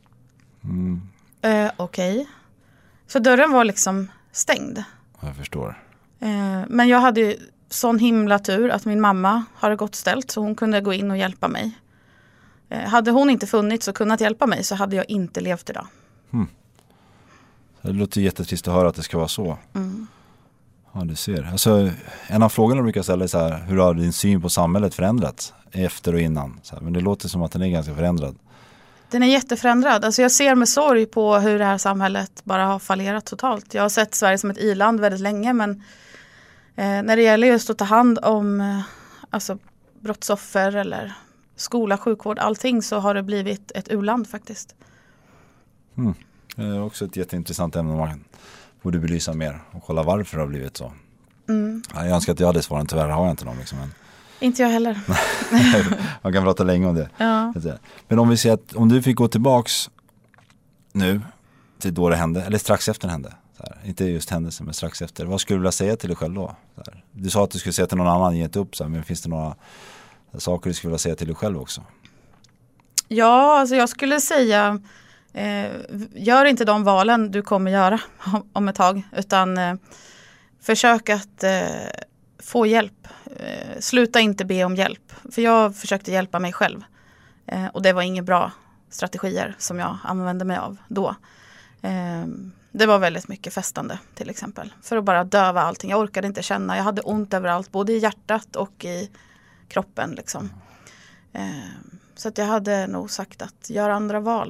Okej. Så dörren var liksom stängd. Jag förstår. Men jag hade ju sån himla tur att min mamma hade gått ställt, så hon kunde gå in och hjälpa mig. Hade hon inte funnits och kunnat hjälpa mig så hade jag inte levt idag. Det låter jättetrist att höra att det ska vara så. Ja, du ser. Alltså, en av frågorna jag brukar ställa är så här, hur har din syn på samhället förändrats efter och innan? Så här, men det låter som att den är ganska förändrad. Den är jätteförändrad. Alltså jag ser med sorg på hur det här samhället bara har fallerat totalt. Jag har sett Sverige som ett i-land väldigt länge, men när det gäller just att ta hand om alltså brottsoffer eller skola, sjukvård, allting, så har det blivit ett u-land faktiskt. Det är också ett jätteintressant ämne man borde belysa mer och kolla varför det har blivit så. Jag önskar att jag hade svaren, tyvärr har jag inte någon. Liksom, men... Inte jag heller. Man kan prata länge om det. Ja. Men om vi säger att om du fick gå tillbaks nu till då det hände, eller strax efter det hände, så här, inte just händelsen men strax efter, vad skulle du vilja säga till dig själv då? Så här. Du sa att du skulle säga till någon annan, ge inte upp, så här, men finns det några saker du skulle vilja säga till dig själv också? Ja, alltså jag skulle säga gör inte de valen du kommer göra om ett tag, utan försök att få hjälp. Sluta inte be om hjälp. För jag försökte hjälpa mig själv. Och det var inga bra strategier som jag använde mig av då. Det var väldigt mycket festande till exempel. För att bara döva allting. Jag orkade inte känna. Jag hade ont överallt. Både i hjärtat och i kroppen liksom. Så att jag hade nog sagt att göra andra val.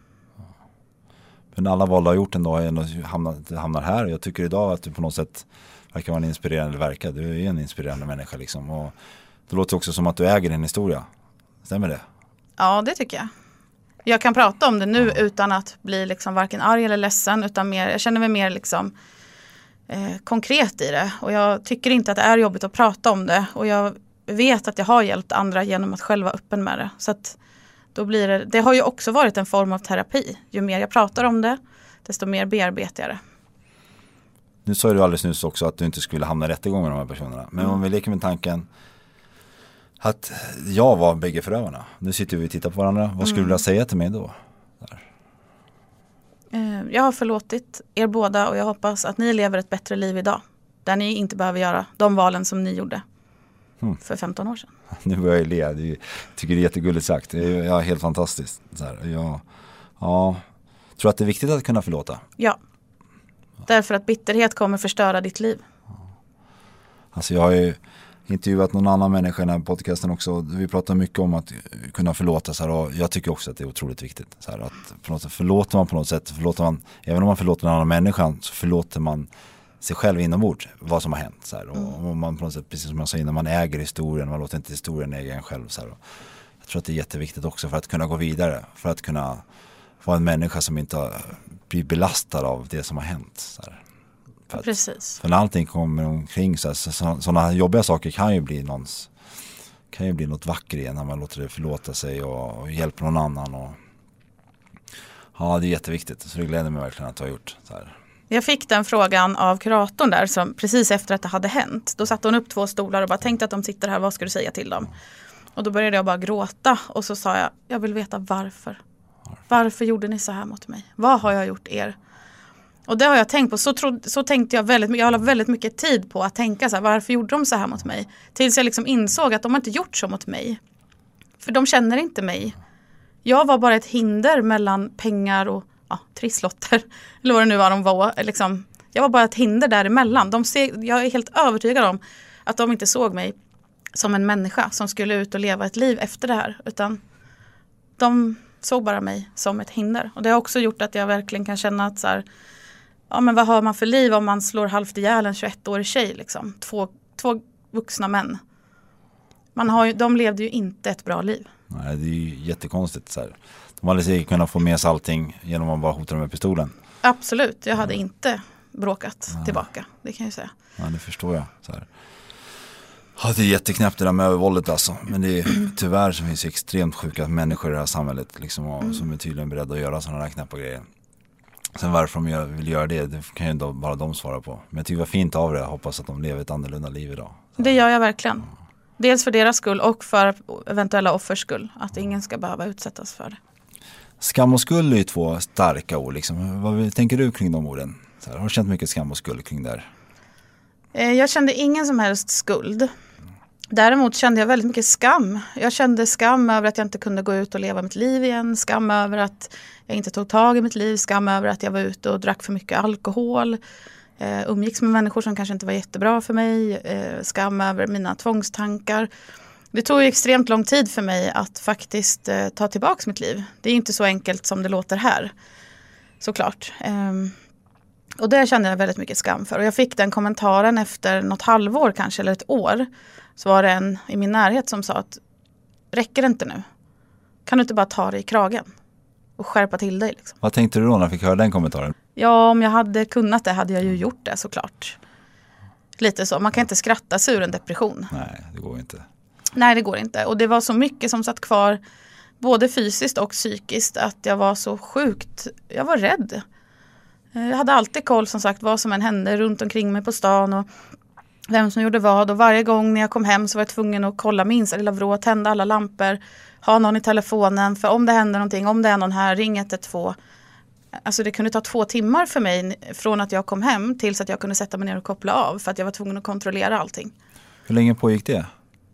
Men alla val du har gjort ändå hamnar här. Jag tycker idag att du på något sätt verkar vara en inspirerande Du är en inspirerande människa liksom. Och det låter också som att du äger din historia. Stämmer det? Ja, det tycker jag. Jag kan prata om det nu utan att bli liksom varken arg eller ledsen, utan mer, jag känner mig mer liksom konkret i det. Och jag tycker inte att det är jobbigt att prata om det. Och jag vet att jag har hjälpt andra genom att själv vara öppen med det. Så att då blir det har ju också varit en form av terapi. Ju mer jag pratar om det, desto mer bearbetar jag det. Nu sa du alldeles nyss också att du inte skulle hamna i rättegång med de här personerna. Men om vi leker med tanken att jag var bägge förövarna. Nu sitter vi och tittar på varandra. Vad skulle du vilja säga till mig då? Jag har förlåtit er båda och jag hoppas att ni lever ett bättre liv idag. Där ni inte behöver göra de valen som ni gjorde för 15 år sedan. Nu börjar jag le. Jag tycker det är jättegulligt sagt. Det är helt fantastiskt. Så här. Jag tror att det är viktigt att kunna förlåta. Ja. Därför att bitterhet kommer förstöra ditt liv. Alltså jag har ju intervjuat någon annan människa i den här podcasten också. Vi pratar mycket om att kunna förlåta. Så här, och jag tycker också att det är otroligt viktigt. Så här, att på något sätt förlåter man på något sätt. Även om man förlåter en annan människa så förlåter man sig själv inombords vad som har hänt. Så här, och man på något sätt, precis som jag sa innan, man äger historien. Man låter inte historien äga en själv. Så här, och Jag tror att det är jätteviktigt också för att kunna gå vidare. För att kunna vara en människa som inte blir belastad av det som har hänt. Så här. Precis. För när allting kommer omkring sådana jobbiga saker kan ju bli något vackert igen när man låter det förlåta sig och hjälper någon annan. Och, ja, det är jätteviktigt. Så det gläder mig verkligen att du har gjort så här. Jag fick den frågan av kuratorn där som precis efter att det hade hänt. Då satte hon upp 2 stolar och bara tänkte att de sitter här, vad ska du säga till dem? Och då började jag bara gråta och så sa jag vill veta varför. Varför gjorde ni så här mot mig? Vad har jag gjort er? Och det har jag tänkt på. Så tänkte jag väldigt mycket. Jag la väldigt mycket tid på att tänka så här, varför gjorde de så här mot mig? Tills jag liksom insåg att de har inte gjort så mot mig. För de känner inte mig. Jag var bara ett hinder mellan pengar och trisslotter. Eller vad det nu var de var. Liksom, jag var bara ett hinder däremellan. Jag är helt övertygad om att de inte såg mig som en människa som skulle ut och leva ett liv efter det här. Utan de såg bara mig som ett hinder. Och det har också gjort att jag verkligen kan känna att så här, men vad har man för liv om man slår halvt ihjäl en 21-årig tjej liksom? Två vuxna män. De levde ju inte ett bra liv. Nej, det är ju jättekonstigt så här. De hade säkert kunnat få med sig allting genom att bara hota dem med pistolen. Absolut, jag hade inte bråkat tillbaka, det kan jag säga. Ja, det förstår jag. Så här. Ja, det är jätteknäppt det där med övervåldet alltså. Men det är tyvärr så finns det extremt sjuka människor i det här samhället liksom, som är tydligen beredda att göra sådana här knäppa grejer. Sen varför de vill göra det kan ju inte bara de svara på. Men jag tycker det var fint av det. Jag hoppas att de lever ett annorlunda liv idag. Så. Det gör jag verkligen. Dels för deras skull och för eventuella offers skull. Att ingen ska behöva utsättas för det. Skam och skuld är ju 2 starka ord. Liksom. Vad tänker du kring de orden? Så här, har du känt mycket skam och skuld kring det här? Jag kände ingen som helst skuld. Däremot kände jag väldigt mycket skam. Jag kände skam över att jag inte kunde gå ut och leva mitt liv igen. Skam över att jag inte tog tag i mitt liv. Skam över att jag var ute och drack för mycket alkohol. Umgicks med människor som kanske inte var jättebra för mig. Skam över mina tvångstankar. Det tog ju extremt lång tid för mig att faktiskt ta tillbaka mitt liv. Det är inte så enkelt som det låter här. Såklart. Och det kände jag väldigt mycket skam för. Och jag fick den kommentaren efter något halvår kanske, eller ett år. Så var det en i min närhet som sa att räcker det inte nu? Kan du inte bara ta dig i kragen och skärpa till dig? Liksom? Vad tänkte du då när du fick höra den kommentaren? Ja, om jag hade kunnat det hade jag ju gjort det såklart. Lite så. Man kan inte skratta sig ur en depression. Nej, det går inte. Nej, det går inte. Och det var så mycket som satt kvar både fysiskt och psykiskt att jag var så sjukt. Jag var rädd. Jag hade alltid koll som sagt vad som än hände runt omkring mig på stan och vem som gjorde vad. Och varje gång när jag kom hem så var jag tvungen att kolla minsta lilla vrå, tända alla lampor, ha någon i telefonen för om det händer någonting, om det är någon här, ring 112. Alltså det kunde ta 2 timmar för mig från att jag kom hem tills att jag kunde sätta mig ner och koppla av för att jag var tvungen att kontrollera allting. Hur länge pågick det?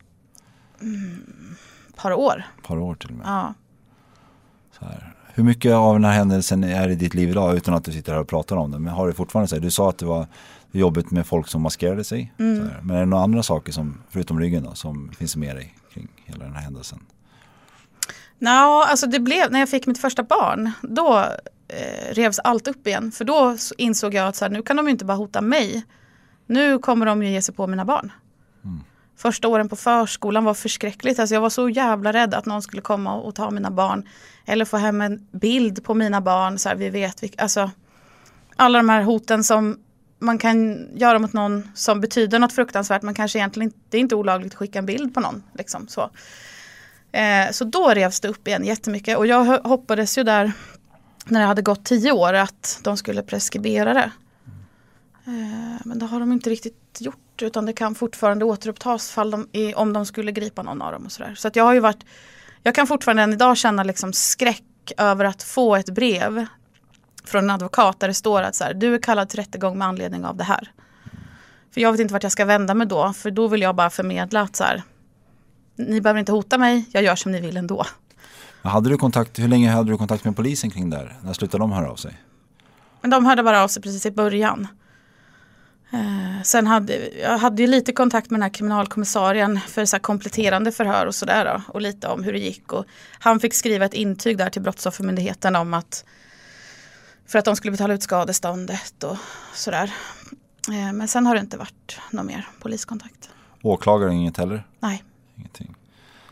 Par år. Par år till och med. Ja. Så här. Hur mycket av den här händelsen är i ditt liv idag utan att du sitter här och pratar om det? Men har du fortfarande så här, du sa att det var jobbigt med folk som maskerade sig. Så här. Men är det några andra saker som, förutom ryggen då, som finns med dig kring hela den här händelsen? Alltså det blev, när jag fick mitt första barn, då revs allt upp igen. För då insåg jag att så här, nu kan de ju inte bara hota mig. Nu kommer de ju ge sig på mina barn. Första åren på förskolan var förskräckligt. Alltså jag var så jävla rädd att någon skulle komma och ta mina barn. Eller få hem en bild på mina barn. Så här, vi vet, alltså, alla de här hoten som man kan göra mot någon som betyder något fruktansvärt. Men kanske egentligen inte, det är inte olagligt att skicka en bild på någon. Liksom, så. Så då revs det upp igen jättemycket. Och jag hoppades ju där när det hade gått 10 år att de skulle preskribera det. Men det har de inte riktigt gjort. Utan det kan fortfarande återupptas om de skulle gripa någon av dem. Och sådär. Så att jag kan fortfarande än idag känna liksom skräck över att få ett brev från en advokat där det står att så här, du är kallad till rättegång med anledning av det här. För jag vet inte vart jag ska vända mig då. För då vill jag bara förmedla att så här, ni behöver inte hota mig, jag gör som ni vill ändå. Hur länge hade du kontakt med polisen kring det här? När slutade de höra av sig? Men de hörde bara av sig precis i början. Sen jag hade ju lite kontakt med den här kriminalkommissarien för så här kompletterande förhör och sådär då, och lite om hur det gick. Och han fick skriva ett intyg där till Brottsoffermyndigheten om att för att de skulle betala ut skadeståndet och sådär. Men sen har det inte varit någon mer poliskontakt. Åklagare inget heller? Nej. Ingenting.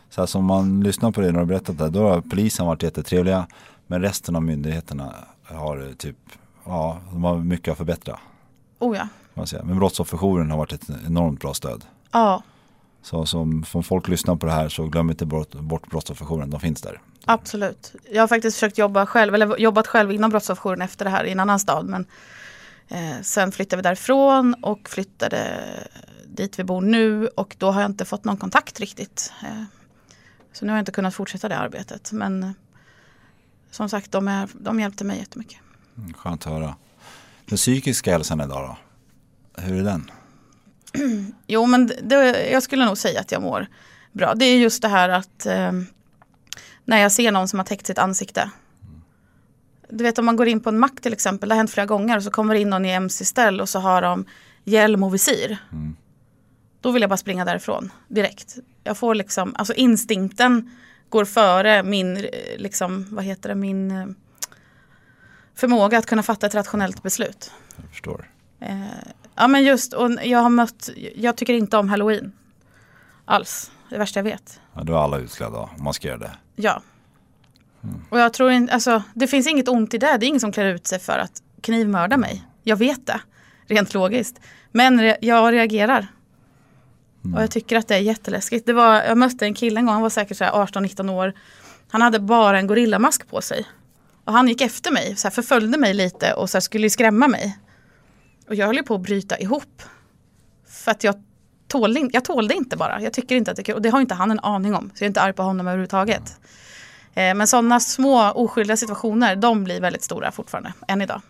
Så här, som man lyssnar på det när du berättat det, då har polisen varit jättetrevliga, men resten av myndigheterna har typ, de har mycket att förbättra. Oh ja. Men brottsofferjouren har varit ett enormt bra stöd. Ja. Så som folk lyssnar på det här, så glöm inte bort brottsofferjouren, de finns där. Absolut. Jag har faktiskt försökt jobbat själv inom brottsofferjouren efter det här i en annan stad. Men sen flyttade vi därifrån och flyttade dit vi bor nu. Och då har jag inte fått någon kontakt riktigt. Så nu har jag inte kunnat fortsätta det arbetet. Men som sagt, de hjälpte mig jättemycket. Skönt att höra. Den psykiska hälsan idag då? Hur är den? Jo, men jag skulle nog säga att jag mår bra. Det är just det här att när jag ser någon som har täckt sitt ansikte. Du vet, om man går in på en mack till exempel, det har hänt flera gånger, och så kommer in någon i MC-ställ och så har de hjälm och visir. Då vill jag bara springa därifrån direkt. Jag får liksom, alltså instinkten går före min, liksom, min förmåga att kunna fatta ett rationellt beslut. Jag förstår. Ja, men just, och jag tycker inte om Halloween alls. Det värsta jag vet. Ja, då är alla utklädda och maskerade. Ja. Och jag tror inte, alltså, det finns inget ont i det. Det är ingen som klär ut sig för att knivmörda mig. Jag vet det, rent logiskt. Men jag reagerar. Och jag tycker att det är jätteläskigt. Jag mötte en kille en gång, han var säkert 18-19 år. Han hade bara en gorillamask på sig. Och han gick efter mig, så här, förföljde mig lite och så här, skulle skrämma mig. Och jag höll ju på att bryta ihop. För att jag tålde inte bara. Jag tycker inte att det är kul. Och det har inte han en aning om. Så jag är inte arg på honom överhuvudtaget. Men sådana små oskyldiga situationer, de blir väldigt stora fortfarande, än idag.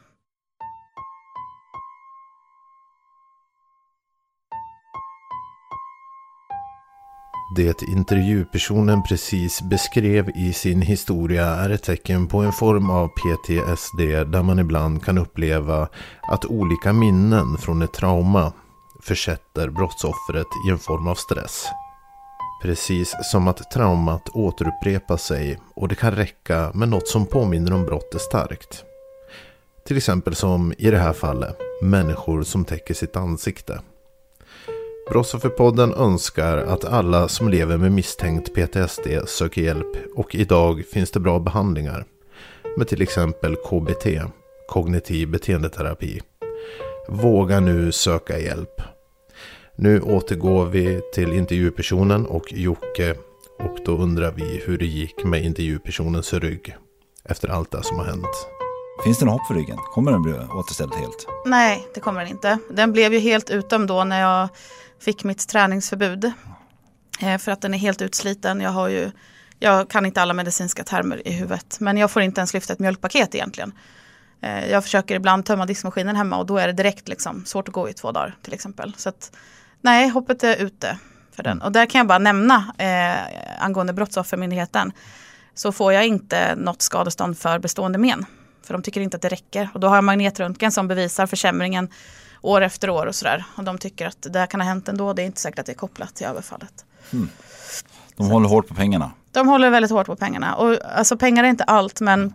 Det intervjupersonen precis beskrev i sin historia är ett tecken på en form av PTSD där man ibland kan uppleva att olika minnen från ett trauma försätter brottsoffret i en form av stress. Precis som att traumat återupprepar sig och det kan räcka med något som påminner om brottet starkt. Till exempel som i det här fallet, människor som täcker sitt ansikte. Brottsofferpodden önskar att alla som lever med misstänkt PTSD söker hjälp, och idag finns det bra behandlingar med till exempel KBT, kognitiv beteendeterapi. Våga nu söka hjälp. Nu återgår vi till intervjupersonen och Jocke, och då undrar vi hur det gick med intervjupersonens rygg efter allt det som har hänt. Finns det något hopp för ryggen? Kommer den bli återställd helt? Nej, det kommer den inte. Den blev ju helt utom då när jag fick mitt träningsförbud. För att den är helt utsliten. Jag kan inte alla medicinska termer i huvudet. Men jag får inte ens lyfta ett mjölkpaket egentligen. Jag försöker ibland tömma diskmaskinen hemma och då är det direkt liksom svårt att gå i 2 dagar till exempel. Så att, nej, hoppet är ute för den. Och där kan jag bara nämna angående Brottsoffermyndigheten, så får jag inte något skadestånd för bestående men. För de tycker inte att det räcker. Och då har jag magnetröntgen som bevisar försämringen år efter år och sådär. Och de tycker att det här kan ha hänt ändå. Det är inte säkert att det är kopplat till överfallet. De håller hårt på pengarna. De håller väldigt hårt på pengarna. Och alltså pengar är inte allt, men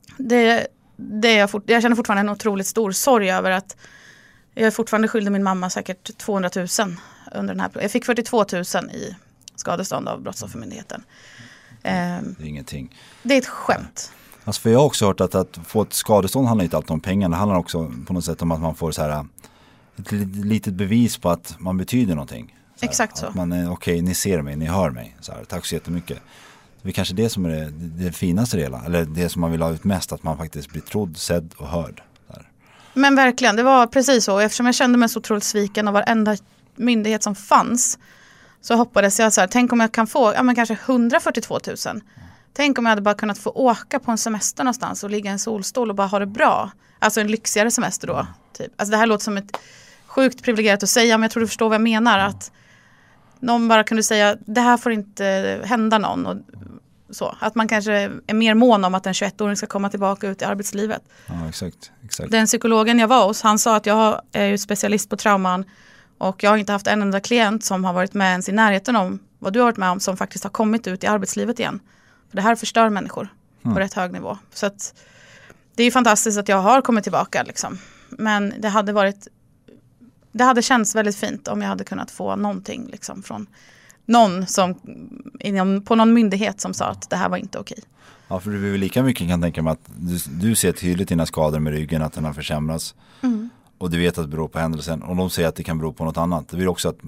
jag känner fortfarande en otroligt stor sorg över att jag är fortfarande skyldig min mamma säkert 200 000 under den här. Jag fick 42 000 i skadestånd av Brottsoffermyndigheten. Det är ingenting. Det är ett skämt. Alltså, för jag har också hört att få ett skadestånd handlar inte alltid om pengar. Det handlar också på något sätt om att man får så här ett litet bevis på att man betyder någonting. Så här, exakt så. Att man är okej, ni ser mig, ni hör mig. Så här, tack så jättemycket. Det är kanske det som är det finaste delen. Eller det som man vill ha ut mest, att man faktiskt blir trodd, sedd och hörd. Där. Men verkligen, det var precis så. Eftersom jag kände mig så otroligt sviken av varenda myndighet som fanns, så hoppades jag så här, tänk om jag kan få kanske 142 000. Tänk om jag hade bara kunnat få åka på en semester någonstans och ligga i en solstol och bara ha det bra. Alltså en lyxigare semester då. Typ. Alltså det här låter som ett sjukt privilegierat att säga, men jag tror du förstår vad jag menar. Att någon bara kunde säga, det här får inte hända någon. Och så. Att man kanske är mer mån om att en 21-åring ska komma tillbaka ut i arbetslivet. Ja, exakt. Den psykologen jag var hos, han sa att jag är ju specialist på trauman. Och jag har inte haft en enda klient som har varit med ens i närheten om vad du har varit med om, som faktiskt har kommit ut i arbetslivet igen. För det här förstör människor på rätt hög nivå. Så att det är fantastiskt att jag har kommit tillbaka liksom. Men det hade känts väldigt fint om jag hade kunnat få någonting liksom från någon som på någon myndighet som sa att det här var inte okej. Ja, för du är väl lika mycket kan tänka mig att du ser tydligt dina skador med ryggen, att den har försämrats. Och du vet att det beror på händelsen. Och de säger att det kan bero på något annat. Det blir också att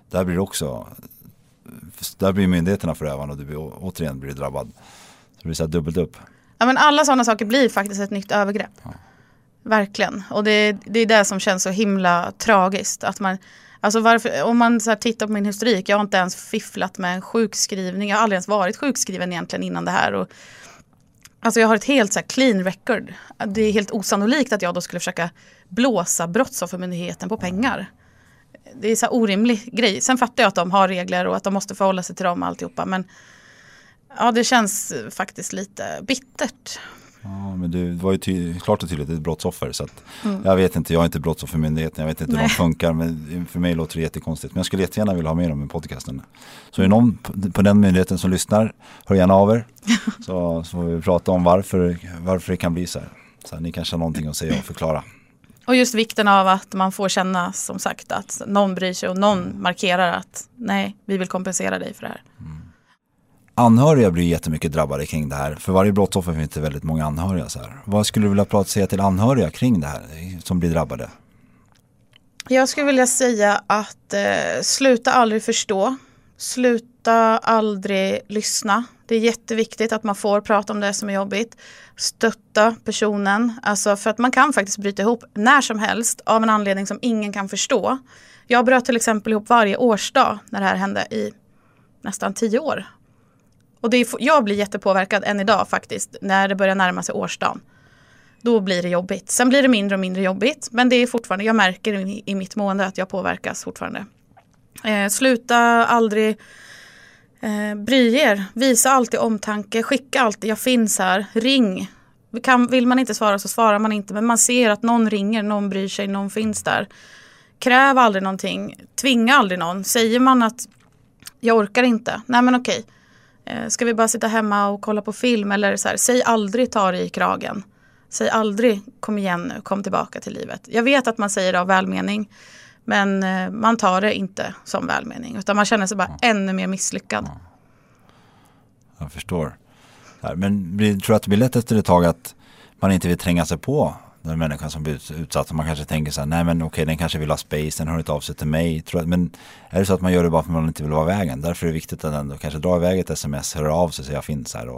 där blir myndigheterna förövande och du återigen blir drabbad. Så det blir så här dubbelt upp. Ja, men alla sådana saker blir faktiskt ett nytt övergrepp. Ja. Verkligen. Och det är det som känns så himla tragiskt. Att man, alltså varför, om man så här tittar på min historik, jag har inte ens fifflat med en sjukskrivning. Jag har aldrig ens varit sjukskriven egentligen innan det här. Och, alltså jag har ett helt så här clean record. Det är helt osannolikt att jag då skulle försöka blåsa Brottsoffermyndigheten på pengar. Det är så här orimlig grej. Sen fattar jag att de har regler och att de måste förhålla sig till dem och alltihopa. Men ja, det känns faktiskt lite bittert. Ja, men det var ju klart och tydligt ett brottsoffer. Så att jag vet inte, jag är inte brottsoffermyndigheten. Jag vet inte hur de funkar. Men för mig låter det jättekonstigt. Men jag skulle jättegärna vilja ha med dem i podcasten. Så är det någon på den myndigheten som lyssnar, hör gärna av er. Så får vi prata om varför det kan bli så här. Så här, ni kanske har någonting att säga och förklara. Och just vikten av att man får känna, som sagt, att någon bryr sig och någon markerar att nej, vi vill kompensera dig för det här. Anhöriga blir jättemycket drabbade kring det här. För varje brottsoffer finns det väldigt många anhöriga. Så här. Vad skulle du vilja säga till anhöriga kring det här som blir drabbade? Jag skulle vilja säga att sluta aldrig förstå. Sluta aldrig lyssna. Det är jätteviktigt att man får prata om det som är jobbigt. Stötta personen. Alltså för att man kan faktiskt bryta ihop när som helst av en anledning som ingen kan förstå. Jag bröt till exempel ihop varje årsdag när det här hände i nästan 10 år. Och jag blir jättepåverkad än idag faktiskt när det börjar närma sig årsdagen. Då blir det jobbigt. Sen blir det mindre och mindre jobbigt. Men det är fortfarande, jag märker i mitt mående att jag påverkas fortfarande. Sluta aldrig bry er. Visa alltid omtanke. Skicka alltid, jag finns här. Ring. Vill man inte svara så svarar man inte. Men man ser att någon ringer, någon bryr sig, någon finns där. Kräv aldrig någonting. Tvinga aldrig någon. Säger man att jag orkar inte. Nej men okej. Ska vi bara sitta hemma och kolla på film? Eller så här, säg aldrig ta dig i kragen. Säg aldrig kom igen nu, kom tillbaka till livet. Jag vet att man säger det av välmening. Men man tar det inte som välmening. Utan man känner sig bara ännu mer misslyckad. Jag förstår. Men tror du att det blir lätt efter ett tag att man inte vill tränga sig på den människan som blir utsatt? Man kanske tänker så här, nej men okej, den kanske vill ha space, den hör inte av sig till mig. Men är det så att man gör det bara för att man inte vill vara vägen? Därför är det viktigt att ändå kanske dra iväg ett sms, höra av sig så jag finns här.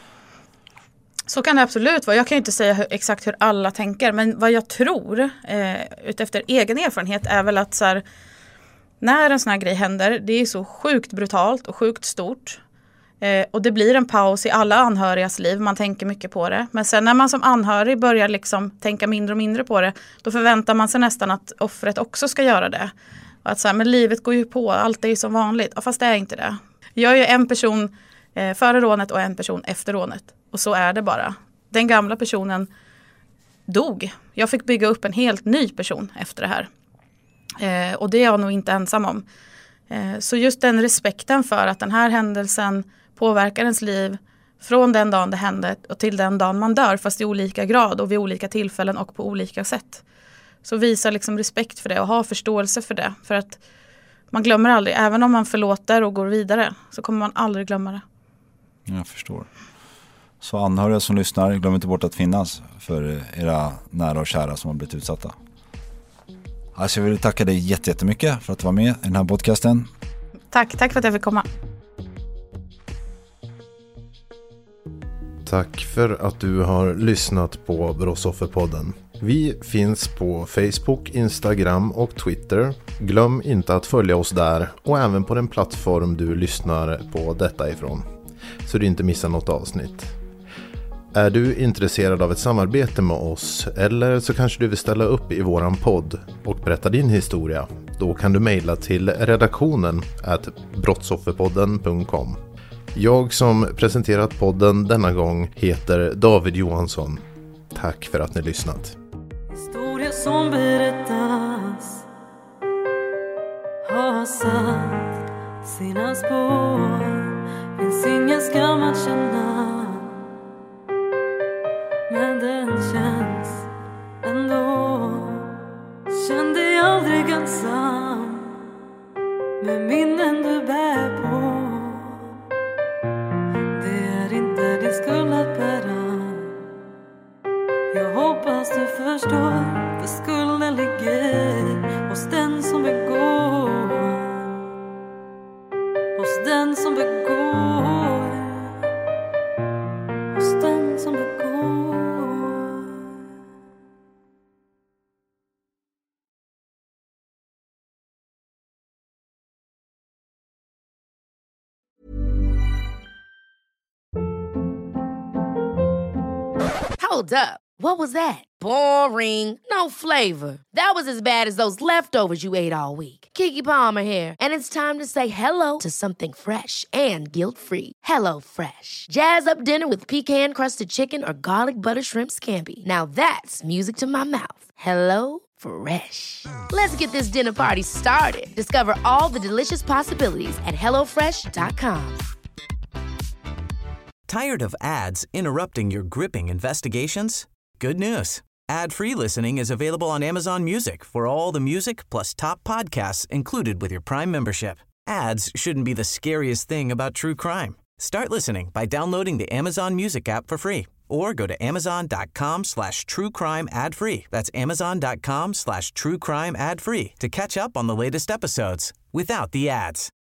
Så kan det absolut vara. Jag kan ju inte säga exakt hur alla tänker. Men vad jag tror, utefter egen erfarenhet, är väl att så här, när en sån här grej händer, det är så sjukt brutalt och sjukt stort. Och det blir en paus i alla anhörigas liv. Man tänker mycket på det. Men sen när man som anhörig börjar liksom tänka mindre och mindre på det, då förväntar man sig nästan att offret också ska göra det. Och att så här, men livet går ju på, allt är ju som vanligt. Ja, fast det är inte det. Jag är ju en person före rånet och en person efter rånet. Och så är det bara. Den gamla personen dog. Jag fick bygga upp en helt ny person efter det här. Och det är jag nog inte ensam om. Så just den respekten för att den här händelsen påverkar ens liv från den dagen det hände och till den dagen man dör, fast i olika grad och vid olika tillfällen och på olika sätt. Så visa liksom respekt för det och ha förståelse för det. För att man glömmer aldrig, även om man förlåter och går vidare, så kommer man aldrig glömma det. Jag förstår. Så anhöriga som lyssnar, glöm inte bort att finnas för era nära och kära som har blivit utsatta. Alltså jag vill tacka dig jättemycket för att du var med i den här podcasten. Tack för att jag fick komma. Tack för att du har lyssnat på Brottsofferpodden. Vi finns på Facebook, Instagram och Twitter. Glöm inte att följa oss där och även på den plattform du lyssnar på detta ifrån, så du inte missar något avsnitt. Är du intresserad av ett samarbete med oss, eller så kanske du vill ställa upp i våran podd och berätta din historia, då kan du mejla till redaktionen@brottsofferpodden.com. Jag som presenterat podden denna gång heter David Johansson. Tack för att ni lyssnat. Historia som berättas har satt sina spår. Finns ingen skam att känna, men den känns ändå. Känn dig aldrig ensam med minnen du bär på. Hold up. What was that? Boring. No flavor. That was as bad as those leftovers you ate all week. Keke Palmer here, and it's time to say hello to something fresh and guilt-free. Hello Fresh. Jazz up dinner with pecan-crusted chicken or garlic butter shrimp scampi. Now that's music to my mouth. Hello Fresh. Let's get this dinner party started. Discover all the delicious possibilities at hellofresh.com. Tired of ads interrupting your gripping investigations? Good news. Ad-free listening is available on Amazon Music for all the music plus top podcasts included with your Prime membership. Ads shouldn't be the scariest thing about true crime. Start listening by downloading the Amazon Music app for free or go to amazon.com/truecrime ad-free. That's amazon.com/truecrime ad-free to catch up on the latest episodes without the ads.